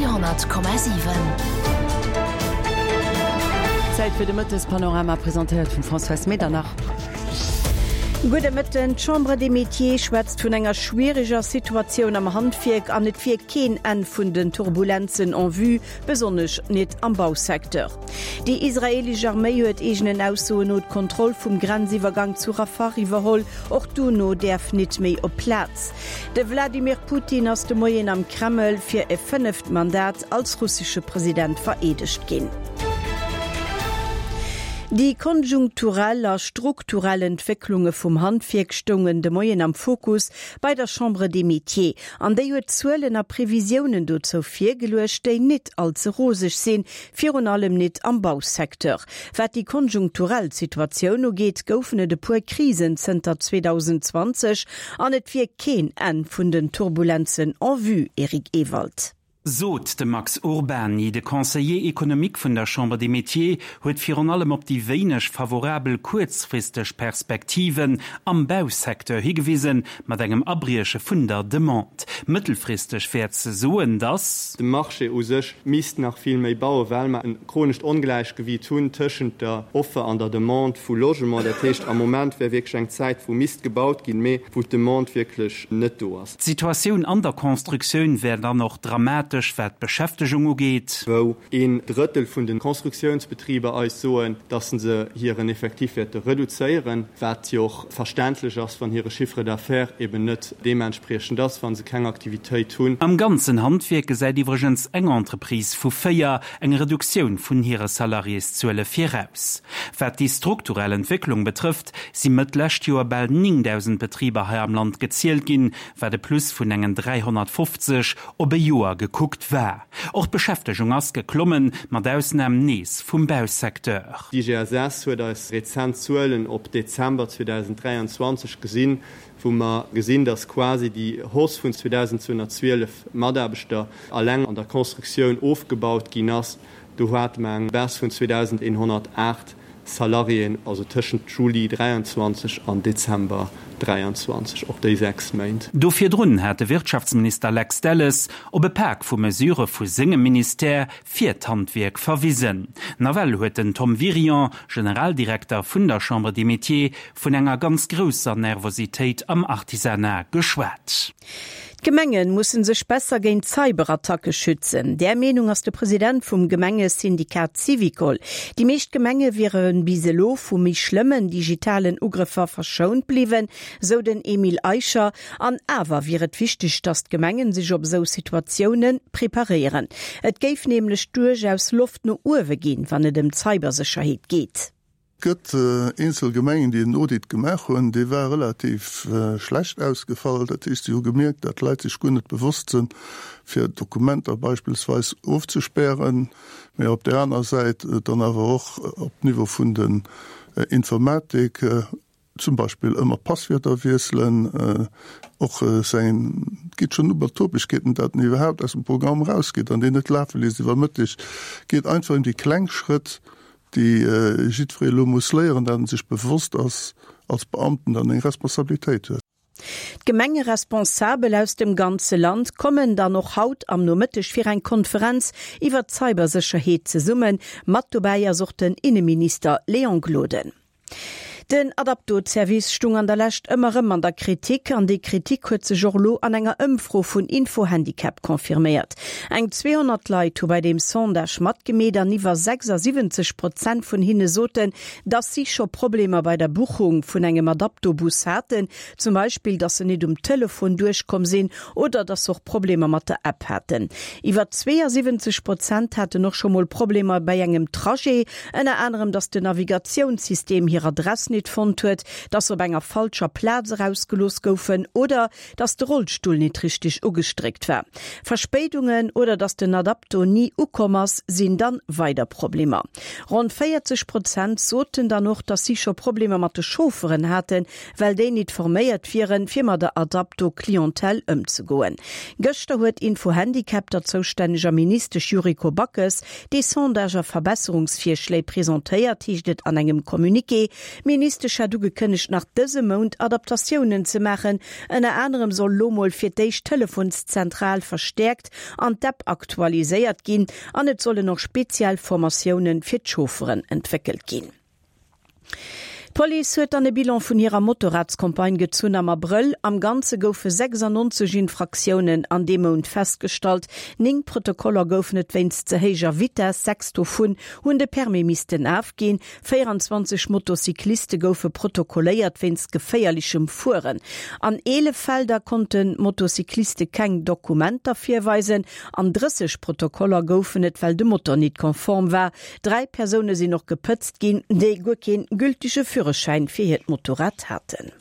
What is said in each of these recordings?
4,7. Zeit für de Mëttes Panorama präsentiert vum François Medernach. Gude Mëtten Chambre des Métiers schwätzt vun enger schwieriger Situation am Handvirk an net fir keen en vun den Turbulenzen en vue, besonnech net am Bausektor. Die israelische Armee huet egenen Ausso not Kontroll vum Grenziwergang zu Rafah iwwerholl, och du no derf net méi op Platz. De Wladimir Putin ass de Moien am Kreml fir e 5. Mandat als russische Präsident veredigt ginn. Die konjunktureller strukturelle Entwicklungen vom Handwerk stungen de Moien am Fokus bei der Chambre des Métiers, an der zueller Prävisionen dazu viel gelöscht, die nicht allzu rosig sind, für und allem nicht am Bausektor. Was die konjunkturelle Situation noch geht, goufen de pur Krisen seit 2020 an et wir kein Ende von den Turbulenzen en vue, Erik Ewald. Sot de Max Urbani, de Conseiller économique vun der Chambre des Métiers, huet fir an allem op die wenigch favorabel kurzfristig Perspektiven am Bausektor hingewiesen, mat engem abriesche vun der Demande. Mittelfristig fährt ze soen, dass de Marché ou sech misst nach viel méi baue, weil man ein chronisch Ungleichgewicht tun tschen der Offer an der Demande vu Logement der Techt am Moment wer wirklich eng Zeit wo Mist gebaut gin méi wo Demande wirklich net do ass. Situation an der Konstruktion werden dann noch dramatisch wat Beschäftigung geht. Wo ein Drittel von den Konstruktionsbetrieben als so, dass sie ihren Effektivwerte reduzieren, wird ja auch verständlich ist von ihre Chiffre d'affaires eben nicht dementsprechend das, wenn sie keine Aktivität tun. Am ganzen Handwerk sei übrigens eng Entreprise vu 4 eng Reduktion von ihre Salaries zu 4 aus. Was die strukturelle Entwicklung betrifft, sie mit letztes Jahr bald 9.000 Betriebe hier am Land gezählt gin, war der Plus von engen 350 ob Jahr geguckt war. Auch Beschäftigung ist geklommen, mit Ausnahmen nies vom Bausektor. Die GSS hat als Rezenzuellen ob Dezember 2023 gesehen, wo man gesehen, dass quasi die Haus von 2012 Mitarbeiter allein an der Konstruktion aufgebaut ging. Du hat man bis von 2108 Salarien, also zwischen Juli 23 und Dezember 23, auch die 6 Monate. Dafür drunten hat der Wirtschaftsminister Lex Dallas ob ein Pack von Mesuren für seinem Minister für das Handwerk verwiesen. Nawel hat den Tom Virion, Generaldirektor von der Chambre des Métiers, von einer ganz großen Nervosität am Artisanat geschwärzt. Gemengen mussen sech besser gegen Cyberattacke schützen. Der Meinung ist der Präsident vom Gemenge-Syndikat Civicol. Die meisten Gemenge wären biselo vom mich schlimmen digitalen Ugriffer verschont blieben, so den Emil Eicher. An aber wäre es wichtig, dass die Gemengen sich auf so Situationen präparieren. Es gäbe nämlich durchaus Luft nur Uwe gehen, wenn es um Cybersicherheit geht. Gëtt Inselgemengen, die den Audit gemacht haben, die war relativ schlecht ausgefallen. Das ist ja gemerkt, dass Leute sich gut nicht bewusst sind, für Dokumente beispielsweise aufzusperren. Aber auf der anderen Seite dann aber auch auf Niveau von den Informatik, zum Beispiel immer Passwörter wechseln, auch geht schon über Topischkeiten, dass überhaupt aus dem Programm rausgeht, an denen nicht laufen ist, übermütig. Geht einfach in die Kleinschritt, die Jitfrelo muss lehren, dann sich bewusst als Beamten dann eine Responsabilität hat. Gemenge Responsabel aus dem ganzen Land kommen dann noch haut am Nomitisch für eine Konferenz über Cybersicherheit zu summen. Mat dabei sucht den Innenminister Leon Gloden. Den Adaptot-Service stung an der Lächt ëmmerem an der Kritik, an die Kritik huet se Jorlo an enger Ëmfro vun Infohandicap konfirmiert. Eng 200 Leiit bei dem Sondage mat gemeder niwer 76% vun hinne soten, dass sie schon Probleme bei der Buchung vun engem Adaptobus hatten, zum Beispiel, dass se net Telefon durchkom sinn oder dass auch Probleme mat der App hatten. Iwer 72% hatte noch schon mal Probleme bei engem Trajet, ennner anderem, dass de Navigationssystem hier Adresse nicht fand huet, dass op enger falscher Platz rausgelost goufen oder dass der Rollstuhl nicht richtig ugestreckt war. Verspätungen oder dass den Adapter nie ukommers sind dann weiter Probleme. Rund 40% soten dann noch, dass sie schon Probleme mit den Chauffeuren hatten, weil die nicht formiert wären, für der Adapter Klientel umzugehen. Gestern hat Infohandicap der zuständige Minister Juriko Backes die Sondager Verbesserungsvorschläge präsentiert, an einem Kommuniqué. Minister Minister hat gekündigt, nach diesem Monat Adaptationen zu machen. Unter anderem soll Lomol für die Telefonzentral verstärkt an DAP aktualisiert gehen, und es sollen noch Spezialformationen für die Chauffeuren entwickelt gehen. Police huet an e Bilan vun ihrer Motorradskampagne gezun am April. Am ganze goufe 96 Infraktionen an dem Mond feststalt. 9 Protokoller goufen net wennst ze héger Vitesse, 6 vun hun de Permimisten afgehen. 24 Motorcykliste goufe protokolléiert wennst geféierlichem Fuhren. An 11 Felder konnten Motorcykliste keng Dokument dafür weisen. An 30 Protokoller goufen net, weil de Motor nicht konform war. 3 Personen sind noch gepëtzt gin, déi go kein gültige Führerschein für ihr Motorrad hatten.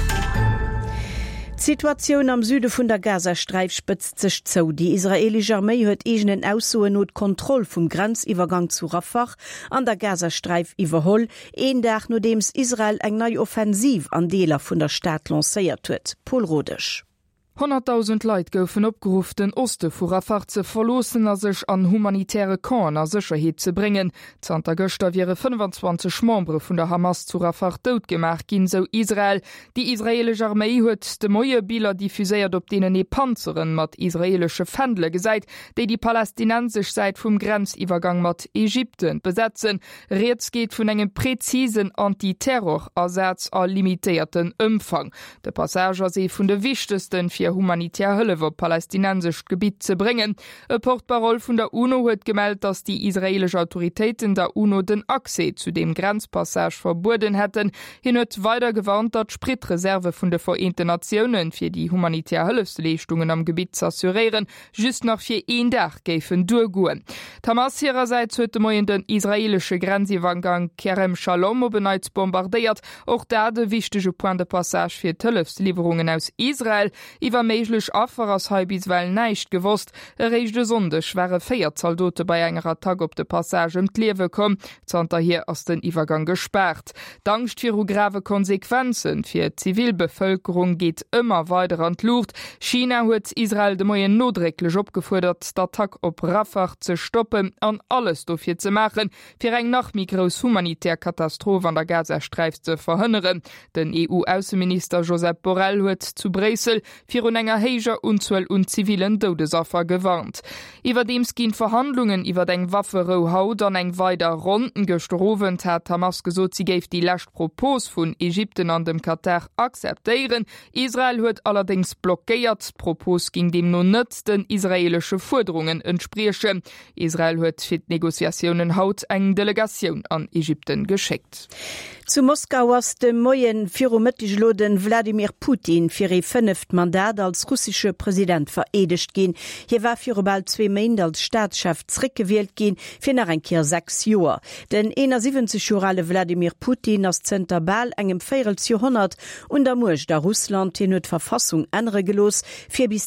Die Situation am Süde vun der Gazastreif spitzt sich zu. Die israelische Armee huet egenen Aussoen und Kontrolle vom Grenzivergang zu Rafah an der Gazastreif iwwerholl, een Tag nachdem Israel eng neue Offensiv an Deler vun der Stadt lanciert huet. Paul Rodisch. 100.000 Leiit goufen opgerufen, den Oste vu Rafah ze verlosen as sech an humanitäre Kan a Sicherheet ze bringen. Zter Göster wiere 25 Membre vun der Hamas zu Rafah doodgemacht gin so Israel. Die israelsche Armee huet de moie Bilder diffuséiert op denen e Panzeren mat israelsche Fändle gesäit, déi die palästinensisch seit vum Grenzivergang mat Ägypten besetzen. Reets geht vun engem präzisen Antiterror-Ersatz a limitierten Umfang. De Passager se vun de wichtigsten fir humanitär Hëlle wer palästinensisch Gebiet ze bringen. E Portparol vun der UNO huet gemeldt, dass die israelsche Autoritäten der UNO den Accès zu dem Grenzpassage verboten hätten. Hin huet weiter gewarnt, dat Spritreserve vun de Vereinten Nationen fir die humanitär Hëllefsleistungen am Gebiet zu assurieren, just nach fir 1 Tag géifen durchgoen. Hamas ihrerseits huet moien den israelsche Grenzivergang Kerem Shalom obeneits bombardiert, och da de wichtige Point de Passage fir Hëllefslieferungen aus Israel. Iwer meiglech Affer ass halbiswell neicht gewost, erreichchte Sonde schwere 4 Soldaten bei enger Attack op de Passage d'Liewe kom, zanter hier ass den Iwergang gesperrt. Dankst fir grave Konsequenzen fir Zivilbevölkerung geht immer weiter an d'Luft. China huet Israel de moien notreglech opgefordert, d'Attack op Rafah ze stoppen, an alles dofir ze machen, fir eng nach Migros humanitär Katastrophe an der Gazastreif ze verhënneren. Den EU-Außenminister Josep Borrell huet zu Bresel fir un enger héiger unzuel und zivilen Todesopfer gewarnt. Iwerdems ginn Verhandlungen iwwer eng Wafferou haut an eng weider Runden gestrowen, hat Hamas gesot, sie géif die lächt Propos vun Ägypten an dem Katar akzeptieren. Israel huet allerdings blockéiert. Propos ging dem no net den israelsche Forderungen entsprieche. Israel huet fir Negoziationen haut eng Delegation an Ägypten geschickt. Zu Moskau ass dem moien Virometischloden Wladimir Putin fir e 5. Mandat als russische Präsident veredigt gin. Hier war fir bald 2 Mäinde als Staatschef zrickgewählt gin, fir nach enkeer 6 Joer. Den 71-jorale Wladimir Putin ass Zenterbal engem 4. Jahrhundert und der Murch der Russland hin huet Verfassung enre gelos, fir bis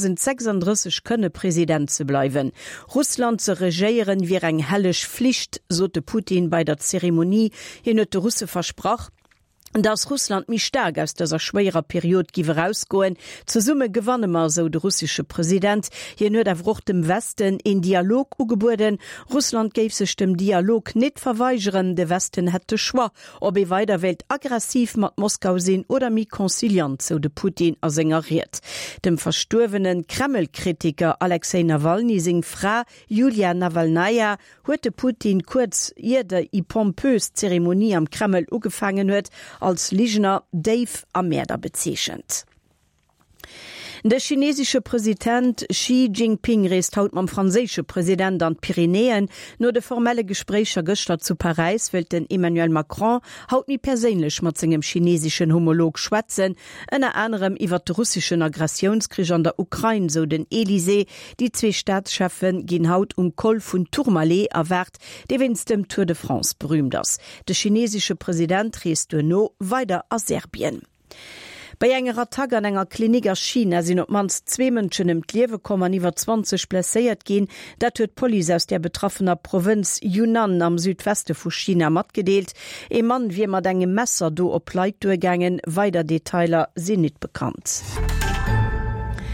2036 könne Präsident ze bleiwen. Russland ze regéieren wie eng hellech Pflicht, sote Putin bei der Zeremonie, hin huet de Russe versprach, dass Russland mich stark aus dieser schwerer Periode giwe rausgoen. Zur Summe gewanne mar so der russische Präsident. Hier nur der Frucht im Westen in Dialog ugeboden. Russland gäf sich dem Dialog nicht verweigeren. Der Westen hätte schwa, ob weiter Welt aggressiv mit Moskau sehen oder mit konziliant, so de Putin ersängeriert. Dem verstorbenen Kreml-Kritiker Alexei Nawalny sing Frau Julia Nawalnaja huete Putin kurz jede pompös Zeremonie am Kreml ugefangen huet, als Ligener Dave am Mäder bezeechend. Der chinesische Präsident Xi Jinping reist haut mam franzésche Präsident an Pyrenäen. Nur de formelle Gesprächer gëster zu Paris will den Emmanuel Macron haut nie perélech mat engem chinesischen Homolog schwatzen, ënner anderem iwwer de russischen Aggressionskrieg an der Ukraine, so den Élysée. Die 2 Staatschefen ginn haut Kol vun Tourmalet erwart, de wenn's dem Tour de France berühmt ass. De chinesische Präsident reist no weiter a Serbien. Bei engerer Tag an enger Klinik a China sinn op mans 2 Mënschen im Liewe kommen iwwer 20 blesséiert gin, dat huet Poli aus der betroffener Provinz Yunnan am Südweste vu China matgedeelt. E Mann wie mat engem Messer do op Leiit durchgängen, weiter Detailer sinn net bekannt.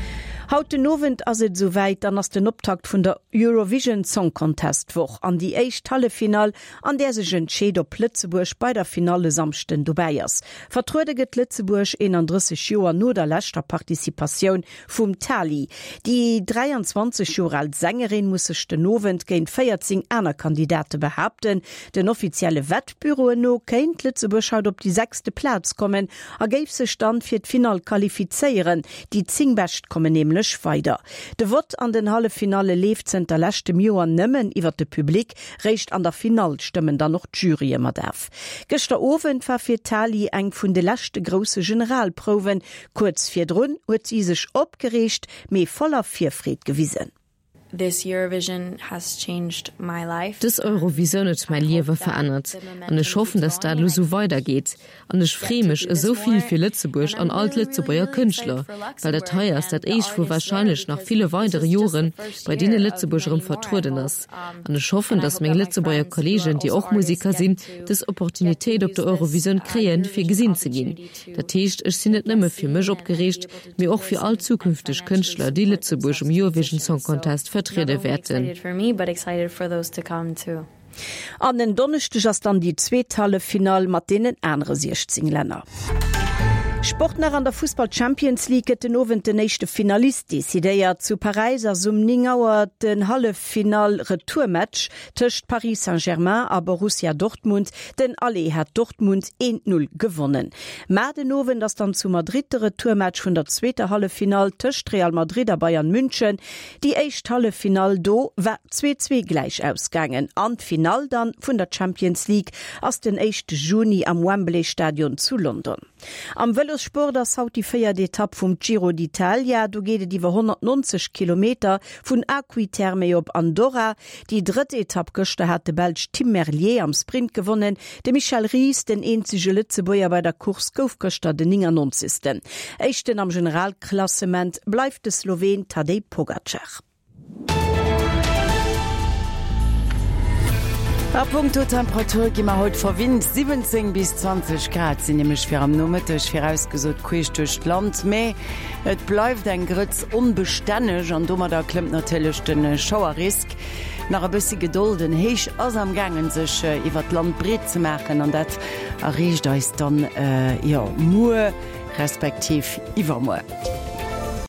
Haut den Novent as et soweit an ass den Optakt vun der Eurovision Song Contest woch an die eicht Hallefinal, an der sech entscheet op Lützeburg bei der finale samchten Dubaiers. Vertrudeget Lützeburg 31 Joer no der lächter Partizipatioun vum Tali. Die 23 Joer als Sängerin mussech den Novent géint 14 aner Kandidate behaupten. Den offizielle Wettbüro no kéint Lützeburg haut op die 6. Platz kommen, a géif sech dann fir d Final qualifizeieren. Die Zingbecht kommen nämlich weiter. De Wort an den Hallefinale leeft der letzte Joer nëmmen iwwer de Publik, recht an der Finalstimmen dann noch Jury mat derf. Gester Owen war fir Tali eng vun de lechte grosse Generalproven, kurz firrunn huet sie sech opgerecht, méi voller Vierfried gewiesen. This Eurovision has changed my life. Das Eurovision hat mein Leben verändert. Und ich hoffe, dass das so weitergeht. Und ich freue mich so viel für Lützeburg und all Lützeburger Künstler, weil der teuer ist, dass ich wohl wahrscheinlich noch viele weitere Jahren bei denen Lützeburgern vertreten ist. Und ich hoffe, dass meine Lützeburger Kollegen, die auch Musiker sind, das Opportunität auf der Eurovision kriegen, für gesehen zu gehen. Das heißt, ich bin nicht nur für mich aufgeregt, mir auch für all zukünftige Künstler, die Lützeburg im Eurovision Song Contest vertreten werden. An den Donnerstag ass dann die Zweethallefinal mat denen enre 16 Länder. Sportner an der Fußball Champions League den Owen den nächste Finalist Idee zu Paris as Ningauer den Hallefinal Retourmatch töcht Paris Saint-Germain a Borussia Dortmund, den alle hat Dortmund 1-0 gewonnen. Ma den Owen das dann zu Madrid Retourmatch vun der zweite Hallefinal töcht Real Madrid a Bayern München. Die echt Hallefinal do war 2-2 gleich ausgangen. An Final dann vun der Champions League aus den 1. Juni am Wembley Stadion zu London. Am Sport das haut die 4. Etappe vom Giro d'Italia. Du geht die 190 Kilometer von Aquiterme op Andorra. Die 3. Etappe gestern hat der Belg Tim Merlier am Sprint gewonnen. Der Michael Ries, den einzige Lützeboer bei der Kurs Kaufgöster den 90. Echten am Generalklassement bleibt der Slowen Tadej Pogacar. A Punkttemperatur gimmer haut verwind 17 bis 20 Grad sinn nemech fir am Nometech fir ausgesot kuech duch Land méi. Et bleif eng Grëtz unbestänneg an dummer der klemmt natelech den Schauerrisk. Nach a bësse Gedulden héich ass am gangen sech iwwer d Land breet ze merken an dat erriecht eis dann Muer respektiv iwwermoer.